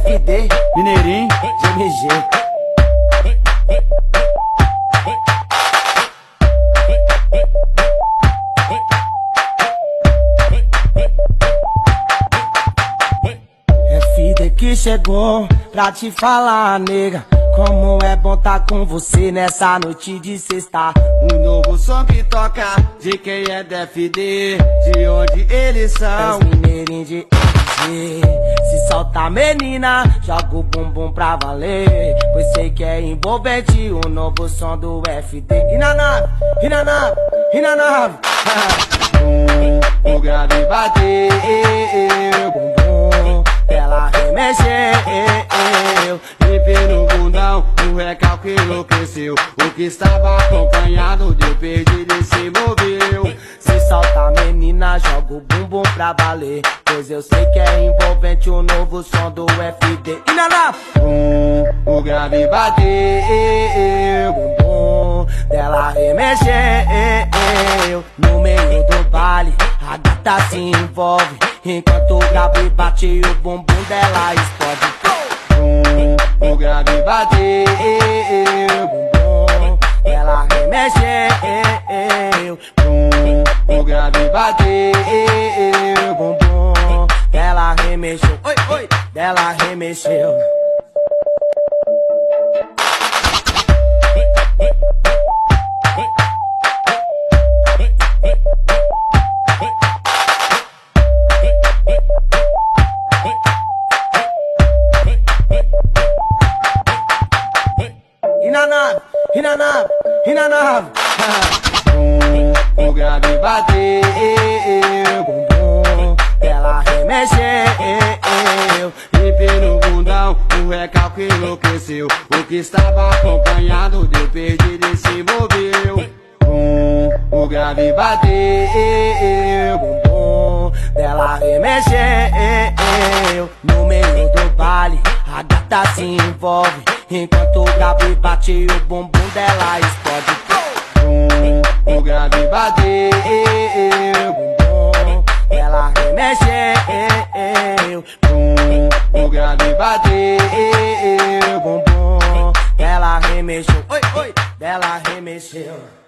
FD, Mineirinho, GMG. FD que chegou pra te falar, nega, como é bom tá com você nessa noite de sexta. Um novo som que toca, de quem é da FD, de onde eles são, os mineirinhos de FD. Se solta menina, joga o bumbum pra valer, pois sei que é envolvente o novo som do FD. E na nave, e na nave, e na nave. O grave bateu, bumbum, ela remexeu, e pelo bundão o recalque enlouqueceu. O que estava acompanhado deu perdido e se moveu. Se solta menina, joga o bumbum pra valer, pois eu sei que é envolvente o novo som do FD. E na nave, o grave bateu, bumbum, ela remexeu. No meio do baile a gata se envolve, enquanto o grave bate o bumbum dela explode. O grave bateu, bumbum, ela remexeu. O grave bateu, bumbum, ela remexeu. Oi, oi, dela remexeu. E na nave, e na nave, e na nave. O grave bateu, bumbum, ela remexeu. E pelo bundão o recalque enlouqueceu. O que estava acompanhado deu perdido e se moveu. O grave bateu, bumbum, ela remexeu. No meio do baile a gata se envolve, enquanto o grave bate o bumbum dela explode. O grave bateu, bumbum, ela remexeu. O grave bateu, bumbum, ela remexeu. Oi, oi, dela remexeu.